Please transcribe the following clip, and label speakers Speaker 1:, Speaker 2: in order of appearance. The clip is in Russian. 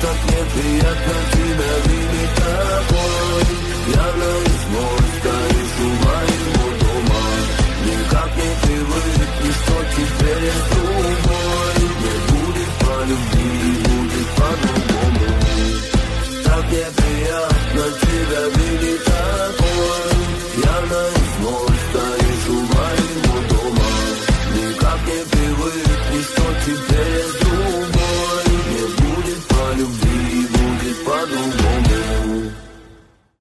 Speaker 1: так неприятно тебя видеть такой. Пьяный злой стоишь у моего дома. Никак не привыкнешь, что теперь я с другой. Не будет по любви, будет по-другому. Так неприятно тебя видеть такой. Пьяный злой стоишь у моего дома. Никак не привыкнешь, что теперь